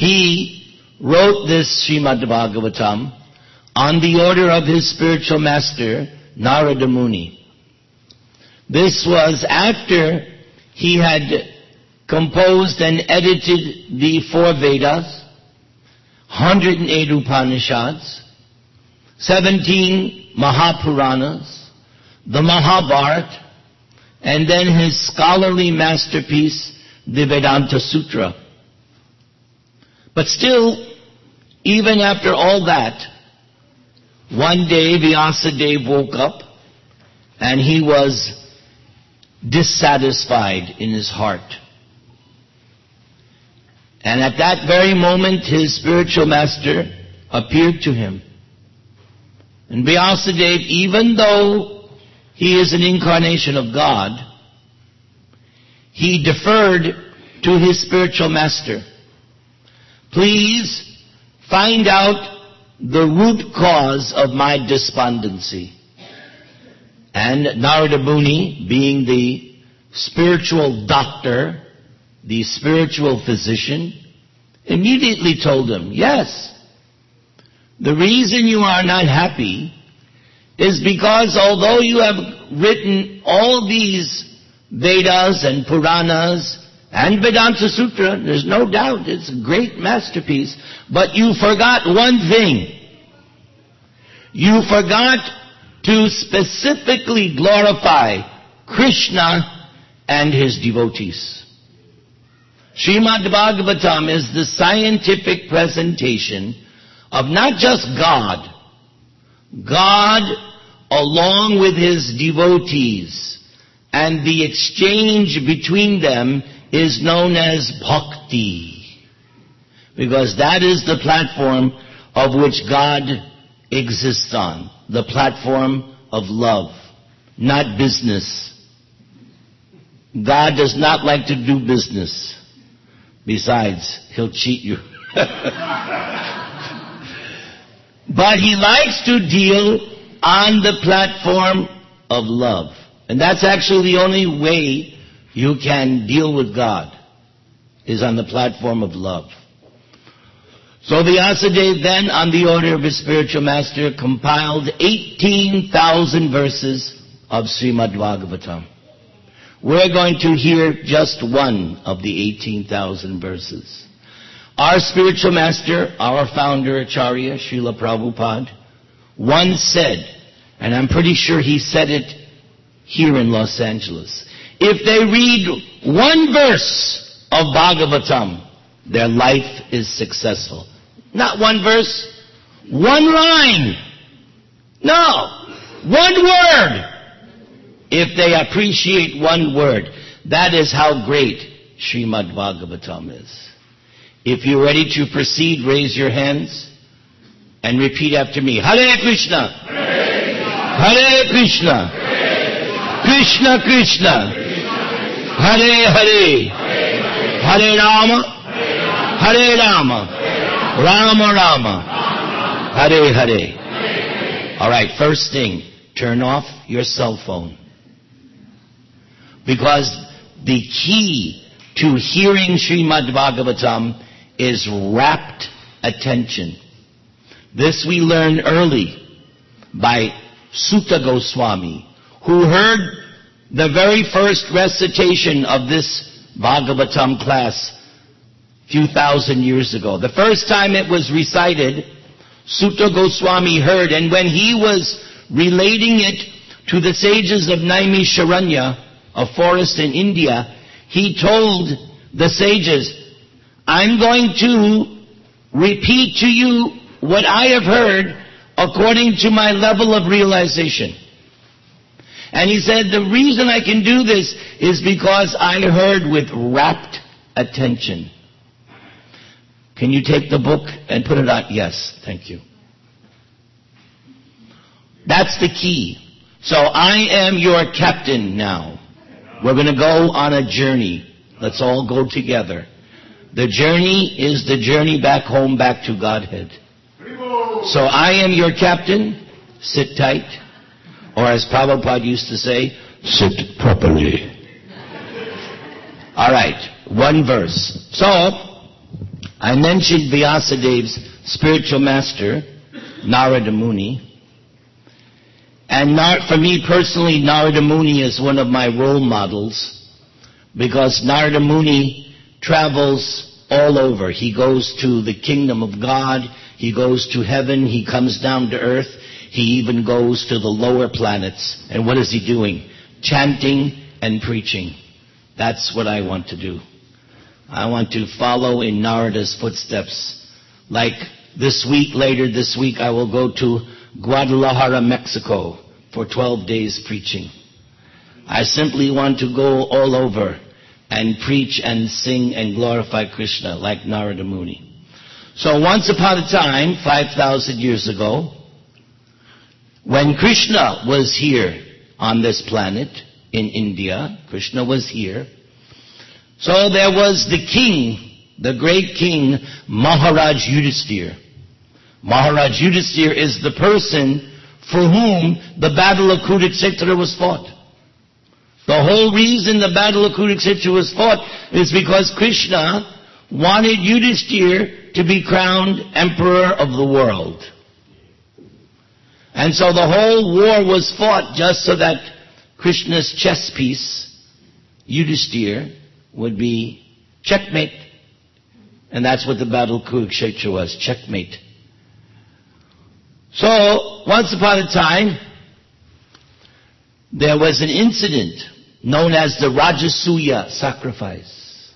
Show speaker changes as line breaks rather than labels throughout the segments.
he wrote this Srimad Bhagavatam on the order of his spiritual master, Narada Muni. This was after he had composed and edited the 4 Vedas, 108 Upanishads, 17 Mahapuranas, the Mahabharata, and then his scholarly masterpiece, the Vedanta Sutra. But still, even after all that, one day Vyasadeva woke up and he was dissatisfied in his heart. And at that very moment, his spiritual master appeared to him. And Vyasadeva, even though he is an incarnation of God, he deferred to his spiritual master. Please find out the root cause of my despondency. And Narada Muni, being the spiritual doctor, the spiritual physician, immediately told him, yes, the reason you are not happy is because although you have written all these Vedas and Puranas and Vedanta Sutra, there's no doubt it's a great masterpiece, but you forgot one thing. You forgot to specifically glorify Krishna and his devotees. Srimad Bhagavatam is the scientific presentation of not just God, God along with his devotees, and the exchange between them is known as bhakti, because that is the platform of which God exists on, the platform of love, not business. God does not like to do business. Besides, he'll cheat you. But he likes to deal on the platform of love. And that's actually the only way you can deal with God, is on the platform of love. So Vyasadeva then, on the order of his spiritual master, compiled 18,000 verses of Srimad Bhagavatam. We're going to hear just one of the 18,000 verses. Our spiritual master, our founder, Acharya, Srila Prabhupada, once said, and I'm pretty sure he said it here in Los Angeles, if they read one verse of Bhagavatam, their life is successful. Not one verse, one line. No, one word. If they appreciate one word, that is how great Srimad Bhagavatam is. If you're ready to proceed, raise your hands and repeat after me. Hare Krishna. Hare Krishna. Krishna Krishna. Hare Hare. Hare Rama. Hare Rama. Rama Rama. Hare Hare. All right, first thing, turn off your cell phone. Because the key to hearing Srimad Bhagavatam is rapt attention. This we learned early by Sutta Goswami, who heard the very first recitation of this Bhagavatam class a few thousand years ago. The first time it was recited, Sutta Goswami heard, and when he was relating it to the sages of Naimisharanya, a forest in India, he told the sages, I'm going to repeat to you what I have heard according to my level of realization. And he said, the reason I can do this is because I heard with rapt attention. Can you take the book and put it on? Yes, thank you. That's the key. So I am your captain now. We're going to go on a journey. Let's all go together. The journey is the journey back home, back to Godhead. So I am your captain. Sit tight. Or as Prabhupada used to say, sit properly. All right, one verse. So, I mentioned Vyasadev's spiritual master, Narada Muni. And for me personally, Narada Muni is one of my role models because Narada Muni travels all over. He goes to the kingdom of God. He goes to heaven. He comes down to earth. He even goes to the lower planets. And what is he doing? Chanting and preaching. That's what I want to do. I want to follow in Narada's footsteps. Like later this week, I will go to Guadalajara, Mexico for 12 days preaching. I simply want to go all over and preach and sing and glorify Krishna like Narada Muni. So once upon a time, 5,000 years ago, when Krishna was here on this planet in India, Krishna was here. So there was the king, the great king, Maharaj Yudhisthira. Maharaj Yudhisthira is the person for whom the battle of Kurukshetra was fought. The whole reason the battle of Kurukshetra was fought is because Krishna wanted Yudhisthira to be crowned emperor of the world. And so the whole war was fought just so that Krishna's chess piece, Yudhisthira, would be checkmate. And that's what the battle of Kurukshetra was, checkmate. So, once upon a time, there was an incident known as the Rajasuya sacrifice.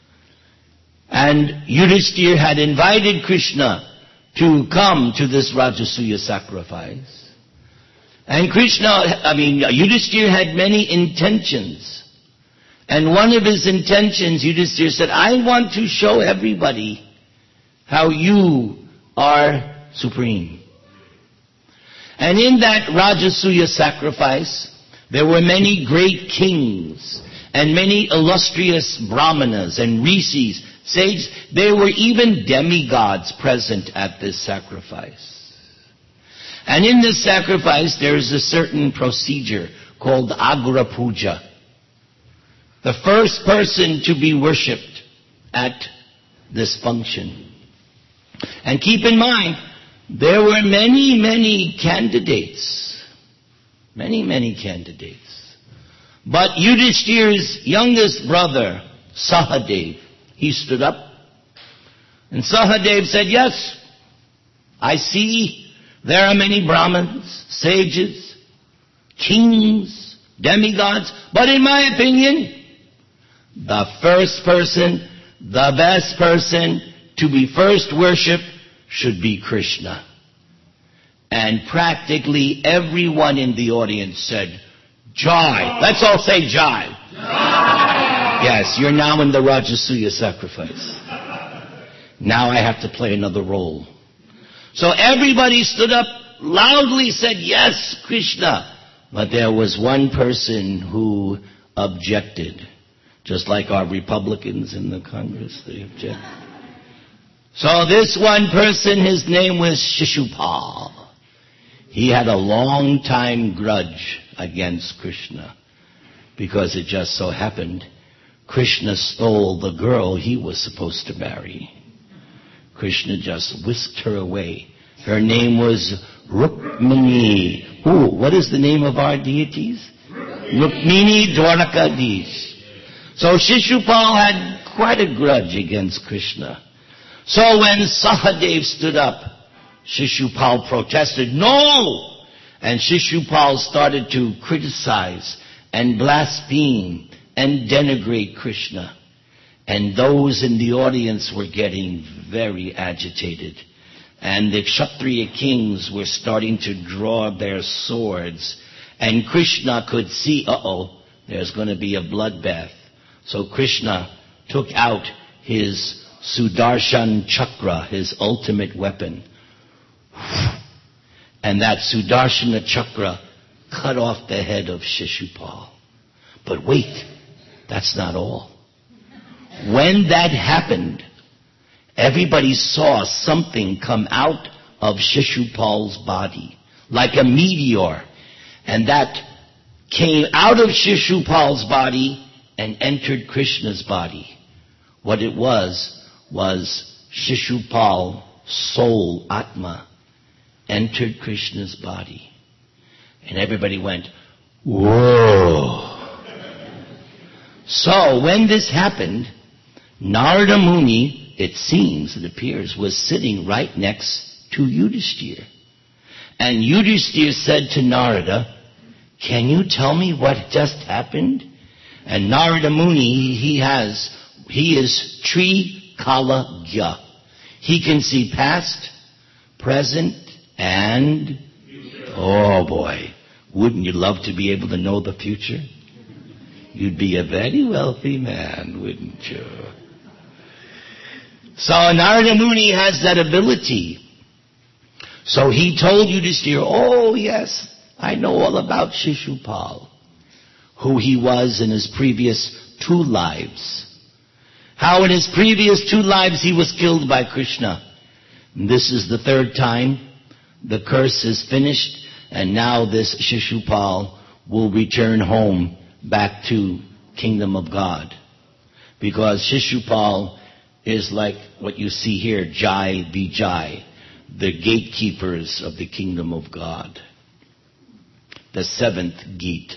And Yudhisthira had invited Krishna to come to this Rajasuya sacrifice. And Yudhisthira had many intentions. And one of his intentions, Yudhisthira said, I want to show everybody how you are supreme. And in that Rajasuya sacrifice, there were many great kings and many illustrious brahmanas and rishis, sages. There were even demigods present at this sacrifice. And in this sacrifice, there is a certain procedure called Agra Puja. The first person to be worshipped at this function. And keep in mind, there were many, many candidates. Many, many candidates. But Yudhishthira's youngest brother, Sahadev, he stood up. And Sahadev said, yes, I see there are many Brahmins, sages, kings, demigods, but in my opinion, the first person, the best person to be first worshipped should be Krishna. And practically everyone in the audience said, Jai. Let's all say Jai. Jai. Yes, you're now in the Rajasuya sacrifice. Now I have to play another role. So everybody stood up, loudly said, yes, Krishna. But there was one person who objected. Just like our Republicans in the Congress, they object. So this one person, his name was Shishupal. He had a long time grudge against Krishna because it just so happened Krishna stole the girl he was supposed to marry. Krishna just whisked her away. Her name was Rukmini. What is the name of our deities? Rukmini Dwarkadhish. So Shishupal had quite a grudge against Krishna. So when Sahadev stood up, Shishupal protested, no! And Shishupal started to criticize and blaspheme and denigrate Krishna. And those in the audience were getting very agitated. And the Kshatriya kings were starting to draw their swords. And Krishna could see, there's going to be a bloodbath. So Krishna took out his Sudarshan Chakra, his ultimate weapon. And that Sudarshana Chakra cut off the head of Shishupal. But wait, that's not all. When that happened, everybody saw something come out of Shishupal's body, like a meteor. And that came out of Shishupal's body and entered Krishna's body. What it was Shishupal, soul, Atma, entered Krishna's body. And everybody went, whoa. So when this happened, Narada Muni, it appears, was sitting right next to Yudhishthira. And Yudhishthira said to Narada, can you tell me what just happened? And Narada Muni, he is Tri Kala Gya. He can see past, present, and, oh boy, wouldn't you love to be able to know the future? You'd be a very wealthy man, wouldn't you? So Narada Muni has that ability. So he told Yudhishthira, oh yes, I know all about Shishupal, who he was in his previous 2 lives. How in his previous 2 lives he was killed by Krishna. And this is the 3rd time. The curse is finished, and now this Shishupal will return home back to kingdom of God. Because Shishupal is like what you see here, Jai Vijay, the gatekeepers of the kingdom of God. The 7th Gita.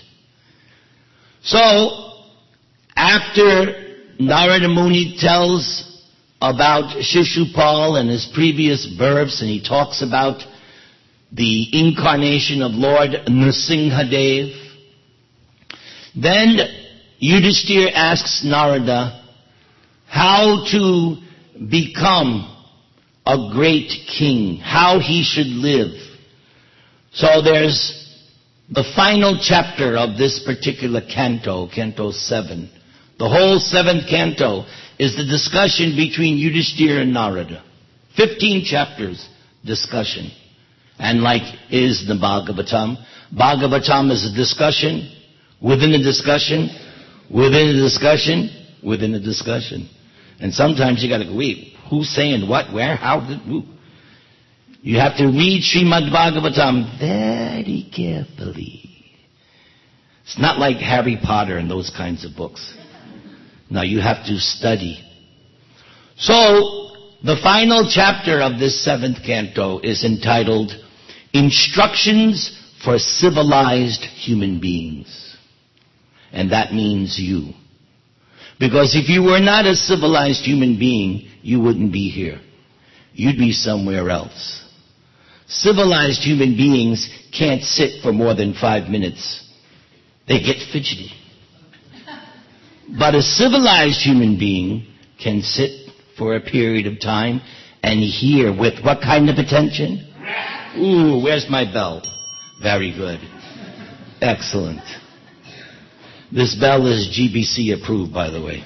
So, after Narada Muni tells about Shishupal and his previous births, and he talks about the incarnation of Lord Nrsimhadev, then Yudhishthira asks Narada how to become a great king, how he should live. So there's the final chapter of this particular canto, Canto 7. The whole 7th canto is the discussion between Yudhishthira and Narada. 15 chapters discussion. And like is the Bhagavatam. Bhagavatam is a discussion within a discussion, within a discussion, within a discussion. And sometimes you gotta go, wait, who's saying what, where, how, who? You have to read Srimad Bhagavatam very carefully. It's not like Harry Potter and those kinds of books. Now you have to study. So, the final chapter of this 7th canto is entitled Instructions for Civilized Human Beings. And that means you. Because if you were not a civilized human being, you wouldn't be here. You'd be somewhere else. Civilized human beings can't sit for more than 5 minutes. They get fidgety. But a civilized human being can sit for a period of time and hear with what kind of attention? Ooh, where's my bell? Very good. Excellent. This bell is GBC approved, by the way.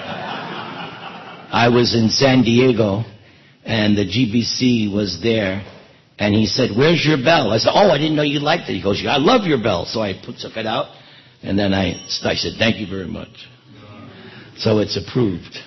I was in San Diego, and the GBC was there, and he said, where's your bell? I said, oh, I didn't know you liked it. He goes, I love your bell. So I took it out, and then I said, thank you very much. So it's approved.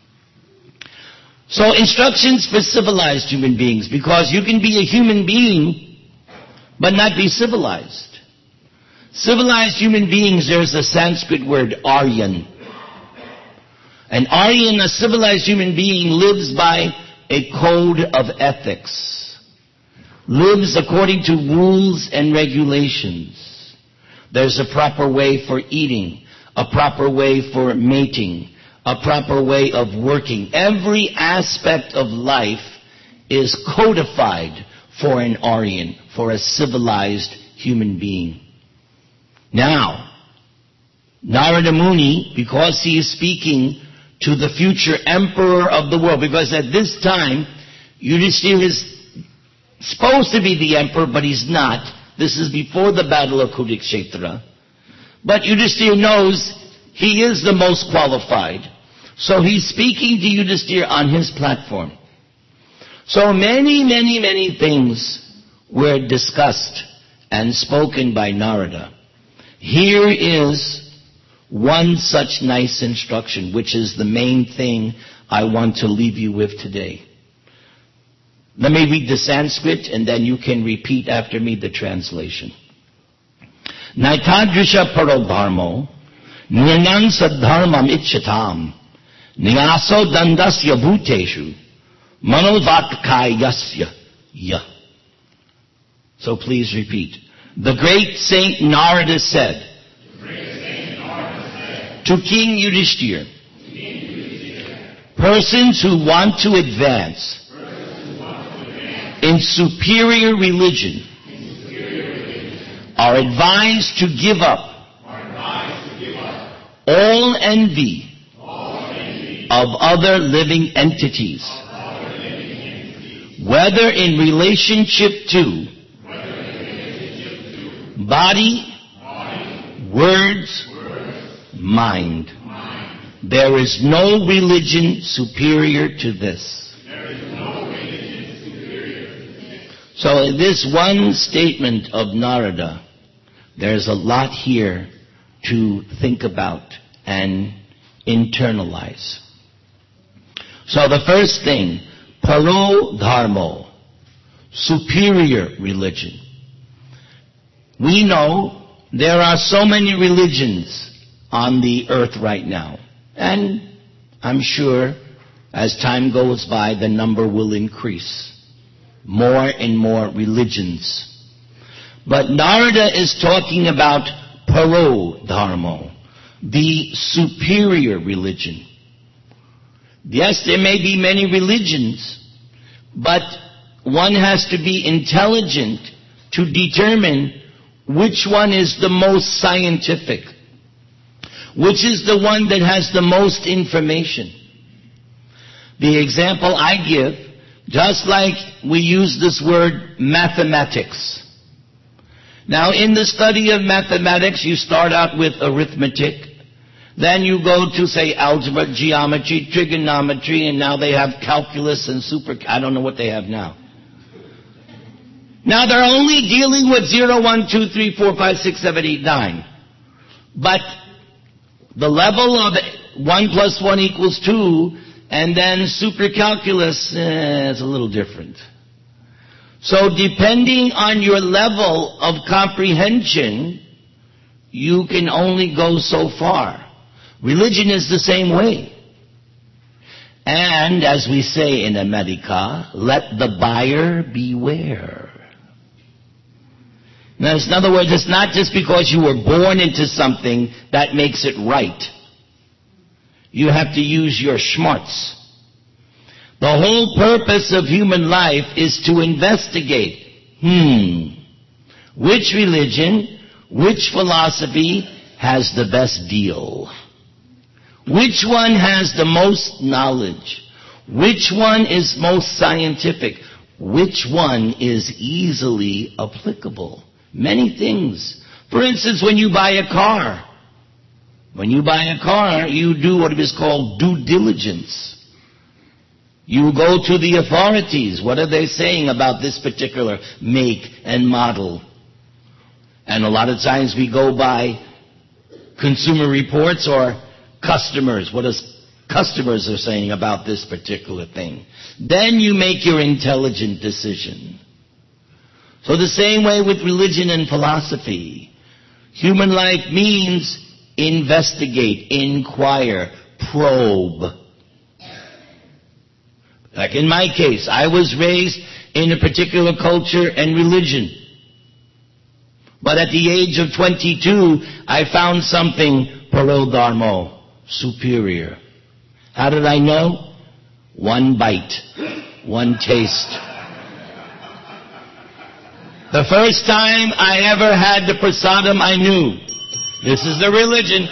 So instructions for civilized human beings, because you can be a human being, but not be civilized. Civilized human beings, there's a Sanskrit word, Aryan. An Aryan, a civilized human being, lives by a code of ethics. Lives according to rules and regulations. There's a proper way for eating, a proper way for mating, a proper way of working. Every aspect of life is codified for an Aryan, for a civilized human being. Now, Narada Muni, because he is speaking to the future emperor of the world, because at this time, Yudhishthira is supposed to be the emperor, but he's not. This is before the battle of Kurukshetra. But Yudhishthira knows he is the most qualified. So he's speaking to Yudhishthira on his platform. So many things were discussed and spoken by Narada. Here is one such nice instruction, which is the main thing I want to leave you with today. Let me read the Sanskrit, and then you can repeat after me the translation. Naitadrisha parodharmo nirnan sadharmam ichchatam niyaso dandasya bhuteshu Manovatkayasya. So please repeat. The great Saint Narada said to King Yudhishthira, persons who want to advance in superior religion are advised to give up all envy of other living entities, whether in relationship to body, words, mind. There is no religion superior to this. So in this one statement of Narada, there's a lot here to think about and internalize. So the first thing, paro dharmo, superior religion. We know there are so many religions on the earth right now. And I'm sure as time goes by, the number will increase. More and more religions. But Narada is talking about paro dharmo, the superior religion. Yes, there may be many religions, but one has to be intelligent to determine which one is the most scientific, which is the one that has the most information. The example I give, just like we use this word mathematics. Now in the study of mathematics, you start out with arithmetic, then you go to, say, algebra, geometry, trigonometry, and now they have calculus and I don't know what they have now. Now they're only dealing with 0, 1, 2, 3, 4, 5, 6, 7, 8, 9. But the level of 1 plus 1 equals 2, and then supercalculus is a little different. So depending on your level of comprehension, you can only go so far. Religion is the same way. And as we say in America, let the buyer beware. Now, in other words, it's not just because you were born into something that makes it right. You have to use your smarts. The whole purpose of human life is to investigate. Which religion, which philosophy has the best deal? Which one has the most knowledge? Which one is most scientific? Which one is easily applicable? Many things. For instance, when you buy a car, you do what is called due diligence. You go to the authorities. What are they saying about this particular make and model? And a lot of times we go by Consumer Reports or customers. What does customers are saying about this particular thing? Then you make your intelligent decision. So the same way with religion and philosophy. Human life means investigate, inquire, probe. Like in my case, I was raised in a particular culture and religion. But at the age of 22, I found something paro dharmo, superior. How did I know? One bite, one taste. The first time I ever had the prasadam, I knew this is the religion.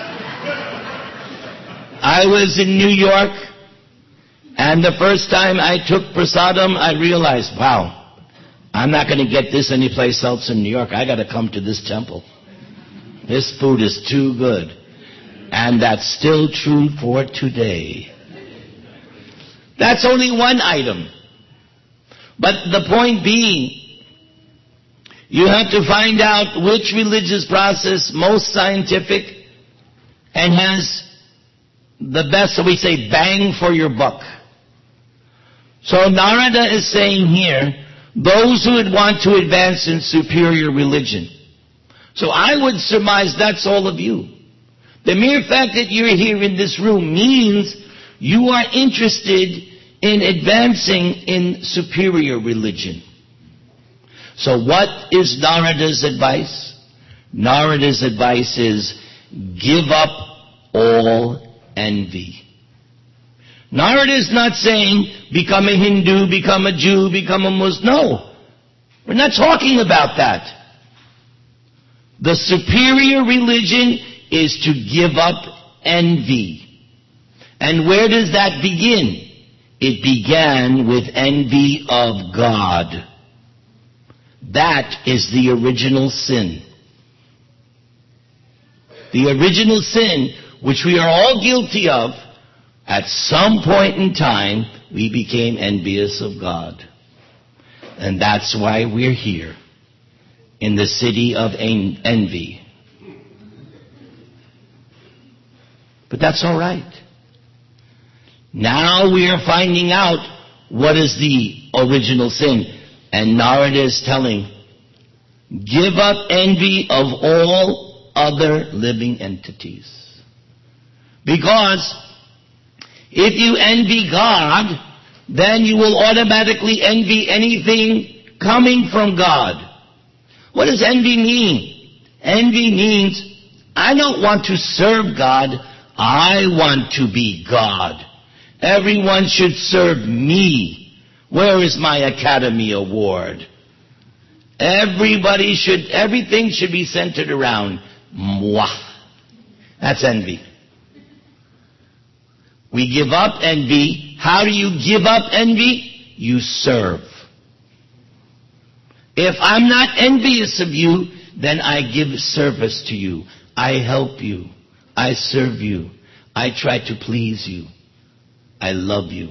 I was in New York, and the first time I took prasadam, I realized, wow, I'm not going to get this anyplace else in New York. I got to come to this temple. This food is too good. And that's still true for today. That's only one item. But the point being, you have to find out which religious process most scientific and has the best, so we say, bang for your buck. So Narada is saying here, those who would want to advance in superior religion. So I would surmise that's all of you. The mere fact that you're here in this room means you are interested in advancing in superior religion. So what is Narada's advice? Narada's advice is, give up all envy. Narada is not saying, become a Hindu, become a Jew, become a Muslim. No. We're not talking about that. The superior religion is to give up envy. And where does that begin? It began with envy of God. That is the original sin. The original sin, which we are all guilty of, at some point in time, we became envious of God. And that's why we're here, in the city of envy. But that's all right. Now we are finding out what is the original sin. And Narada is telling, give up envy of all other living entities. Because if you envy God, then you will automatically envy anything coming from God. What does envy mean? Envy means, I don't want to serve God, I want to be God. Everyone should serve me. Where is my Academy Award? Everything should be centered around moi. That's envy. We give up envy. How do you give up envy? You serve. If I'm not envious of you, then I give service to you. I help you. I serve you. I try to please you. I love you.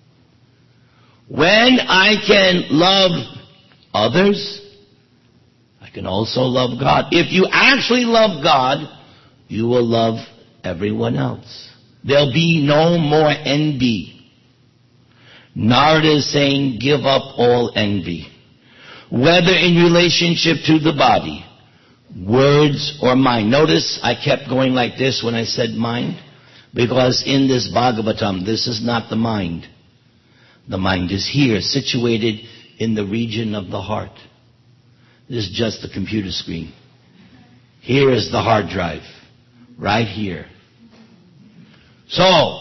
When I can love others, I can also love God. If you actually love God, you will love everyone else. There'll be no more envy. Narada is saying, give up all envy. Whether in relationship to the body, words, or mind. Notice I kept going like this when I said mind, because in this Bhagavatam, this is not the mind. The mind is here, situated in the region of the heart. This is just the computer screen. Here is the hard drive, right here. So,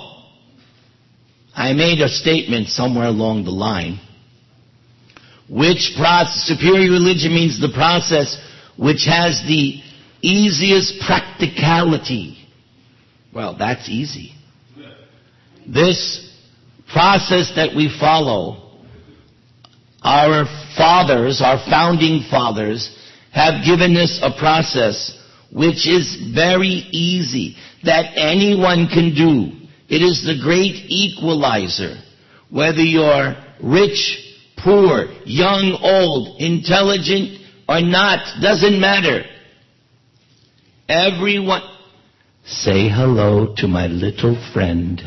I made a statement somewhere along the line, which process, superior religion means the process which has the easiest practicality. Well, that's easy. This process that we follow, our fathers, our founding fathers, have given us a process which is very easy, that anyone can do. It is the great equalizer. Whether you're rich, poor, young, old, intelligent, or not, doesn't matter. Everyone, say hello to my little friend.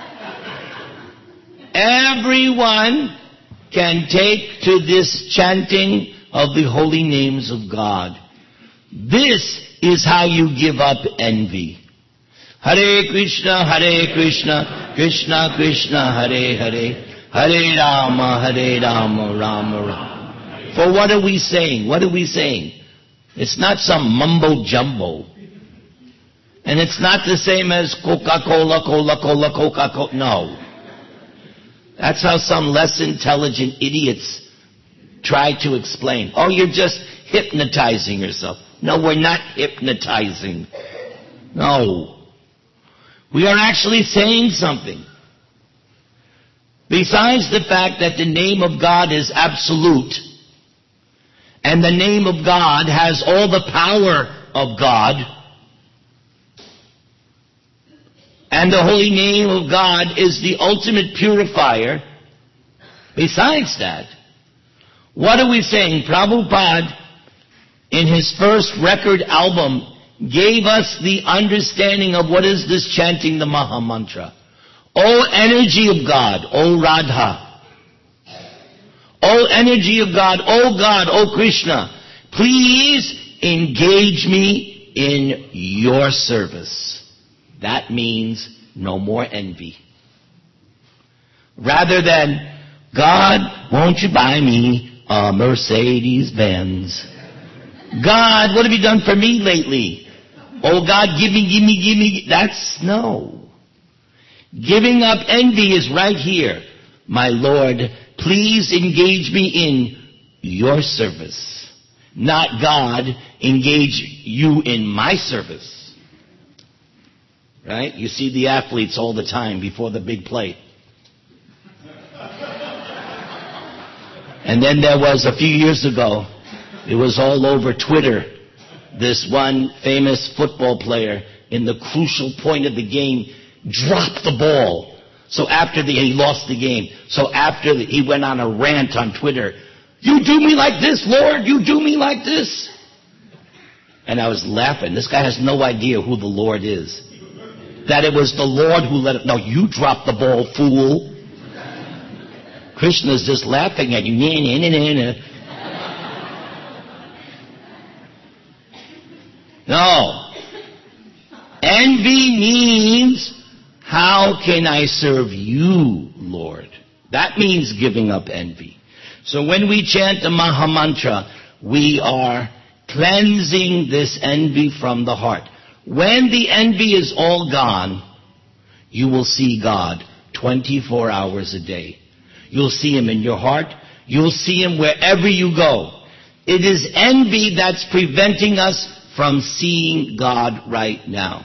Everyone can take to this chanting of the holy names of God. This is how you give up envy. Hare Krishna, Krishna Krishna, Hare Hare, Hare Rama, Rama Rama. For what are we saying? What are we saying? It's not some mumbo jumbo. And it's not the same as Coca-Cola, Coca-Cola, Coca-Cola. No. That's how some less intelligent idiots try to explain. Oh, you're just hypnotizing yourself. No, we're not hypnotizing. No. We are actually saying something. Besides the fact that the name of God is absolute, and the name of God has all the power of God, and the holy name of God is the ultimate purifier. Besides that, what are we saying? Prabhupada, in his first record album, gave us the understanding of what is this chanting the Maha Mantra. O energy of God, O Radha. O energy of God, O Krishna, please engage me in your service. That means no more envy. Rather than, God, won't you buy me a Mercedes-Benz? God, what have you done for me lately? Oh God, give me. That's no. Giving up envy is right here. My Lord, please engage me in your service. Not God, engage you in my service. Right? You see the athletes all the time before the big play. And then there was, a few years ago, it was all over Twitter, this one famous football player in the crucial point of the game dropped the ball. So after he lost the game. So after he went on a rant on Twitter, you do me like this, Lord, you do me like this. And I was laughing. This guy has no idea who the Lord is. That it was the Lord who let it. No, you dropped the ball, fool. Krishna's just laughing at you. No. Envy means, how can I serve you, Lord? That means giving up envy. So when we chant the Maha Mantra, we are cleansing this envy from the heart. When the envy is all gone, you will see God 24 hours a day. You'll see Him in your heart. You'll see Him wherever you go. It is envy that's preventing us from seeing God right now.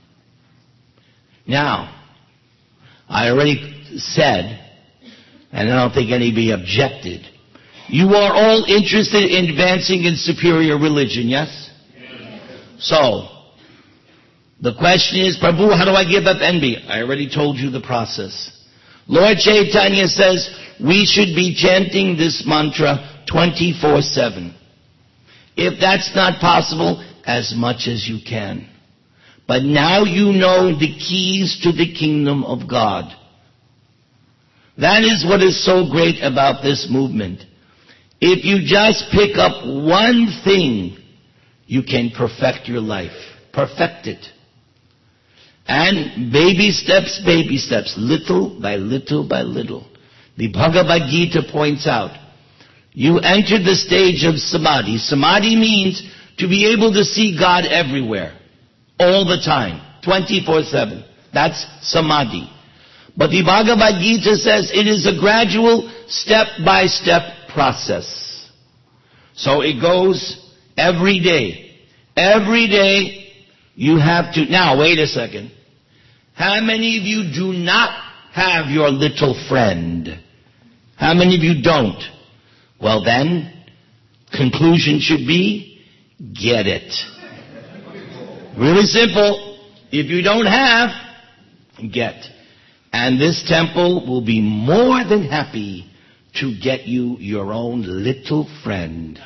Now, I already said, and I don't think anybody objected, you are all interested in advancing in superior religion, yes? So, the question is, Prabhu, how do I give up envy? I already told you the process. Lord Chaitanya says we should be chanting this mantra 24/7. If that's not possible, as much as you can. But now you know the keys to the kingdom of God. That is what is so great about this movement. If you just pick up one thing, you can perfect your life. Perfect it. And baby steps, little by little by little. The Bhagavad Gita points out, you enter the stage of samadhi. Samadhi means to be able to see God everywhere, all the time, 24/7. That's samadhi. But the Bhagavad Gita says it is a gradual, step-by-step process. So it goes every day. Every day you have to... Now, wait a second. How many of you do not have your little friend? How many of you don't? Well then, conclusion should be, get it. Really simple. If you don't have, get. And this temple will be more than happy to get you your own little friend.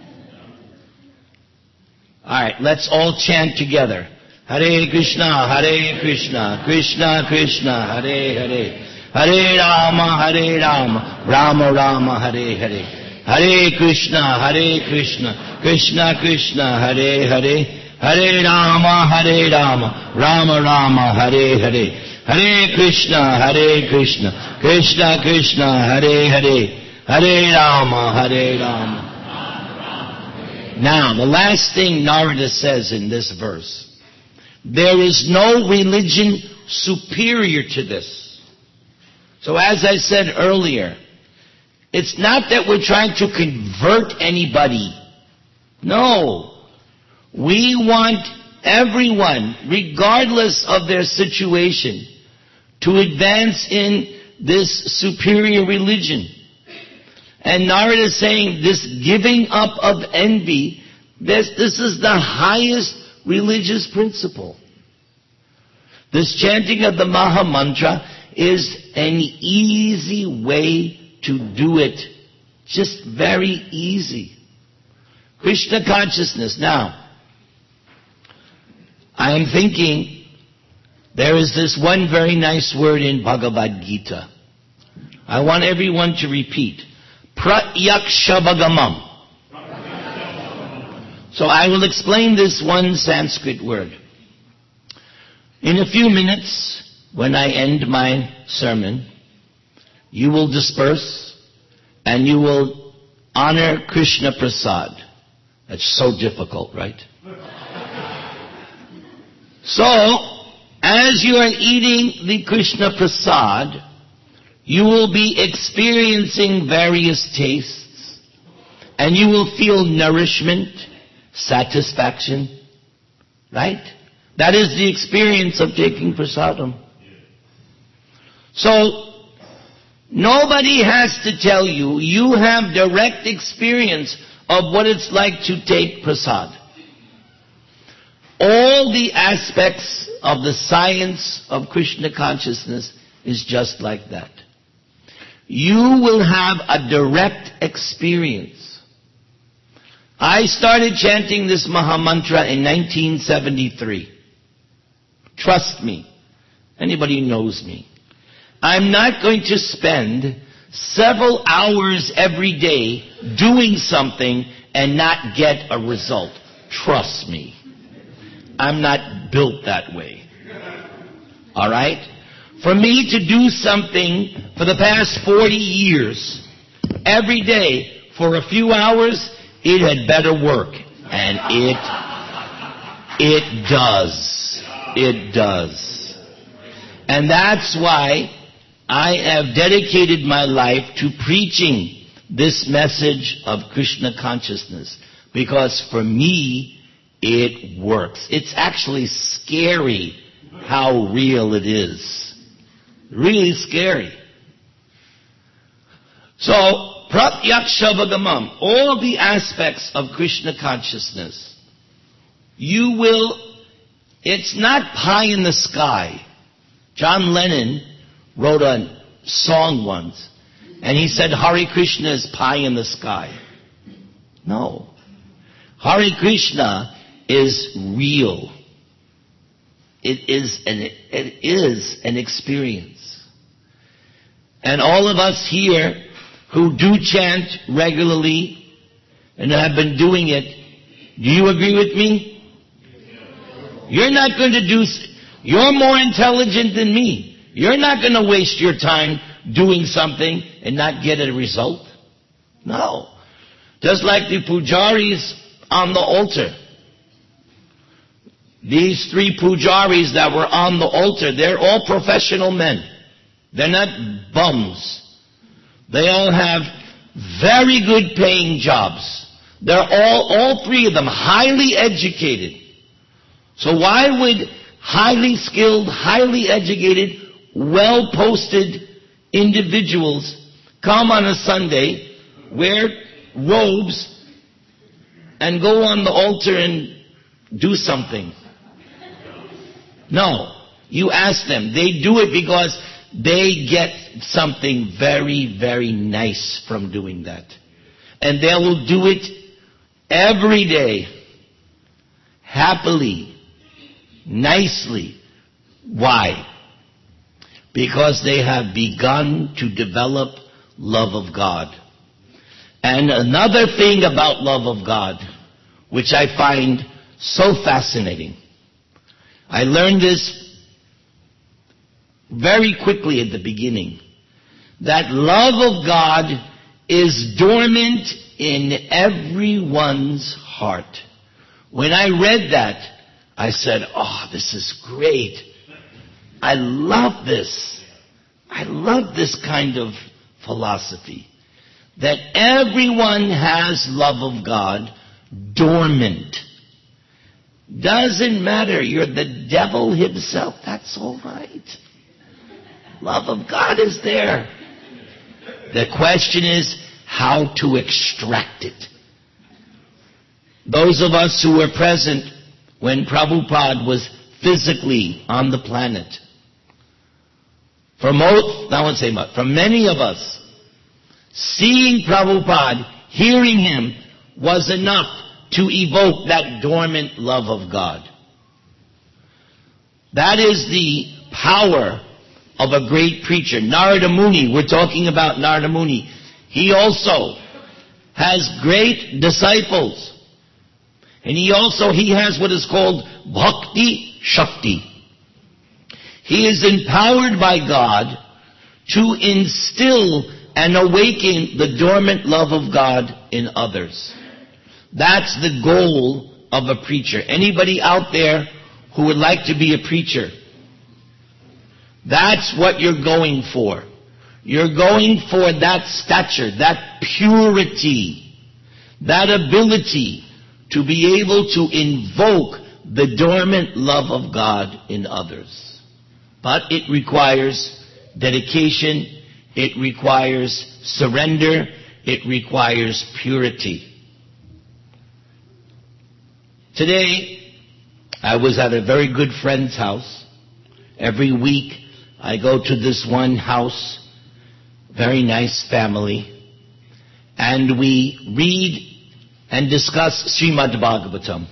Alright, let's all chant together. Hare Krishna, Krishna Krishna, Hare Hare. Hare Rama, Rama Rama, Hare Hare. Hare Krishna, Krishna Krishna, Hare Hare. Hare Rama, Rama Rama, Hare Hare. Hare Krishna, Krishna Krishna, Hare Hare. Hare Rama. Now, the last thing Narada says in this verse, there is no religion superior to this. So as I said earlier, it's not that we're trying to convert anybody. No. We want everyone, regardless of their situation, to advance in this superior religion. And Narada is saying this giving up of envy, this is the highest religious principle. This chanting of the Maha Mantra is an easy way to do it. Just very easy. Krishna consciousness. Now, I am thinking there is this one very nice word in Bhagavad Gita. I want everyone to repeat. Pratyakshabhagamam. So I will explain this one Sanskrit word. In a few minutes, when I end my sermon, you will disperse and you will honor Krishna Prasad. That's so difficult, right? So, as you are eating the Krishna Prasad, you will be experiencing various tastes, and you will feel nourishment, satisfaction, right? That is the experience of taking prasadam. So, nobody has to tell you. You have direct experience of what it's like to take prasad. All the aspects of the science of Krishna consciousness is just like that. You will have a direct experience. I started chanting this Mahamantra in 1973. Trust me. Anybody who knows me. I'm not going to spend several hours every day doing something and not get a result. Trust me. I'm not built that way. Alright? For me to do something for the past 40 years, every day, for a few hours, it had better work. And it does. It does. And that's why I have dedicated my life to preaching this message of Krishna consciousness. Because for me, it works. It's actually scary how real it is. Really scary. So, pratyaksha-vagamam, all the aspects of Krishna consciousness, you will, it's not pie in the sky. John Lennon wrote a song once, and he said, Hare Krishna is pie in the sky. No. Hare Krishna is real. It is an experience. And all of us here who do chant regularly and have been doing it, do you agree with me? You're not going to do, you're more intelligent than me. You're not going to waste your time doing something and not get a result. No. Just like the pujaris on the altar. These 3 pujaris that were on the altar, they're all professional men. They're not bums. They all have very good paying jobs. They're all 3 of them highly educated. So why would highly skilled, highly educated, well-posted individuals come on a Sunday, wear robes, and go on the altar and do something? No. You ask them. They do it because they get something very, very nice from doing that. And they will do it every day. Happily. Nicely. Why? Because they have begun to develop love of God. And another thing about love of God, which I find so fascinating. I learned this very quickly at the beginning. That love of God is dormant in everyone's heart. When I read that, I said, oh, this is great. I love this. I love this kind of philosophy. That everyone has love of God dormant. Doesn't matter. You're the devil himself. That's all right. Love of God is there. The question is how to extract it. Those of us who were present when Prabhupada was physically on the planet, for many of us, seeing Prabhupada, hearing him, was enough to evoke that dormant love of God. That is the power of a great preacher. Narada Muni, we're talking about Narada Muni. He also has great disciples. And he has what is called Bhakti Shakti. He is empowered by God to instill and awaken the dormant love of God in others. That's the goal of a preacher. Anybody out there who would like to be a preacher, that's what you're going for. You're going for that stature, that purity, that ability to be able to invoke the dormant love of God in others. But it requires dedication, it requires surrender, it requires purity. Today, I was at a very good friend's house. Every week, I go to this one house, very nice family, and we read and discuss Srimad Bhagavatam.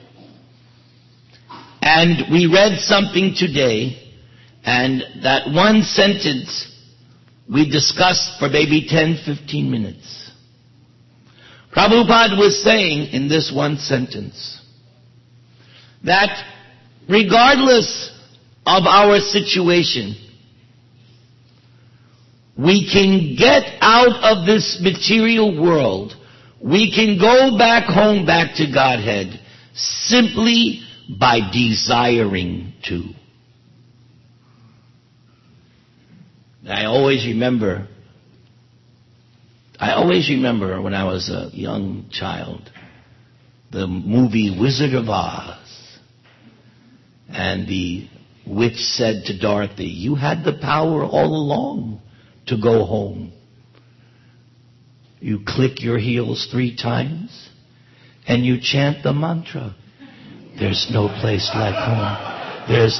And we read something today, and that one sentence we discussed for maybe 10-15 minutes. Prabhupada was saying in this one sentence that regardless of our situation, we can get out of this material world, we can go back home, back to Godhead, simply by desiring to. I always remember when I was a young child, the movie Wizard of Oz. And the witch said to Dorothy, "You had the power all along to go home. You click your heels 3 times and you chant the mantra. There's no place like home.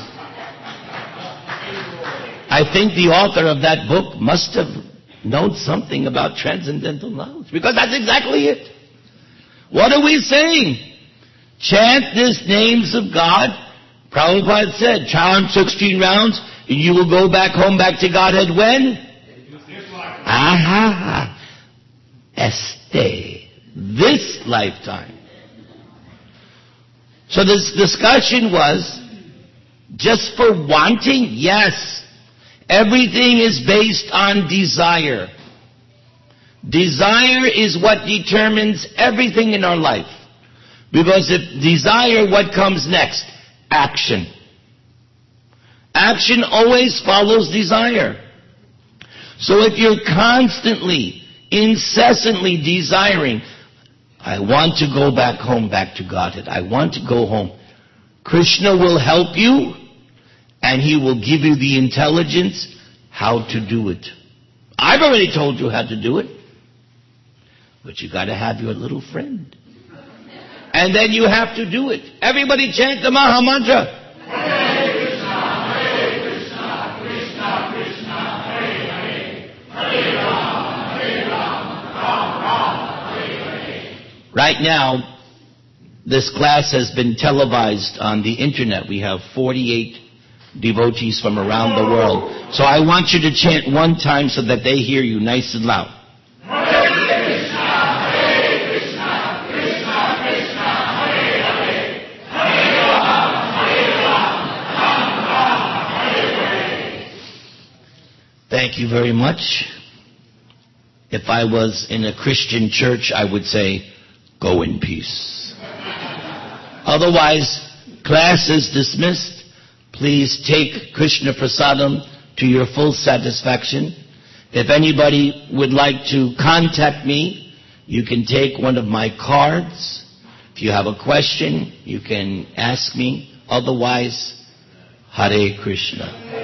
I think the author of that book must have known something about transcendental knowledge, because that's exactly it. What are we saying? Chant these names of God. Prabhupada said, chant 16 rounds, and you will go back home, back to Godhead when? This lifetime. So this discussion was, just for wanting? Yes. Everything is based on desire. Desire is what determines everything in our life. Because if desire, what comes next? Action. Action always follows desire. So if you're constantly, incessantly desiring, I want to go back home, back to Godhead. I want to go home. Krishna will help you, and he will give you the intelligence how to do it. I've already told you how to do it. But you got to have your little friend. And then you have to do it. Everybody chant the Maha Mantra. Hare Krishna, Krishna Krishna, Hare Hare, Hare Rama, Rama, Hare Hare. Right now, this class has been televised on the internet. We have 48 devotees from around the world. So I want you to chant one time so that they hear you nice and loud. Thank you very much. If I was in a Christian church, I would say, go in peace. Otherwise, class is dismissed. Please take Krishna Prasadam to your full satisfaction. If anybody would like to contact me, you can take one of my cards. If you have a question, you can ask me. Otherwise, Hare Krishna.